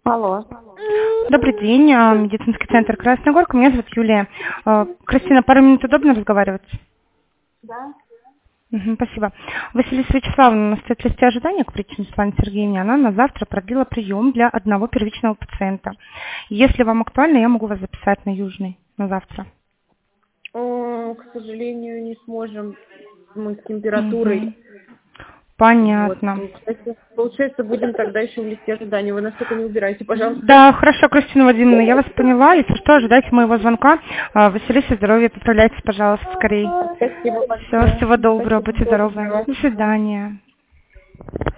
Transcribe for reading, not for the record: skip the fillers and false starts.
Алло. Добрый день, медицинский центр Красная Горка. Меня зовут Юлия. Кристина, пару минут удобно разговаривать? Да. Спасибо. Василиса Вячеславовна, у нас стоит в листе ожидания к врачу Светлане Сергеевне. Она на завтра продлила прием для одного первичного пациента. Если вам актуально, я могу вас записать на Южный на завтра. К сожалению, не сможем мы с температурой. Понятно. Вот. Получается, будем тогда еще в листе ожидания. Вы нас только не убирайте, пожалуйста. Да, хорошо, Кристина Владимировна, я вас поняла. Если что, ожидайте моего звонка. Василиса, здоровья, поправляйтесь, пожалуйста, скорее. Спасибо большое. Все, всего доброго, Спасибо. будьте здоровы. До свидания.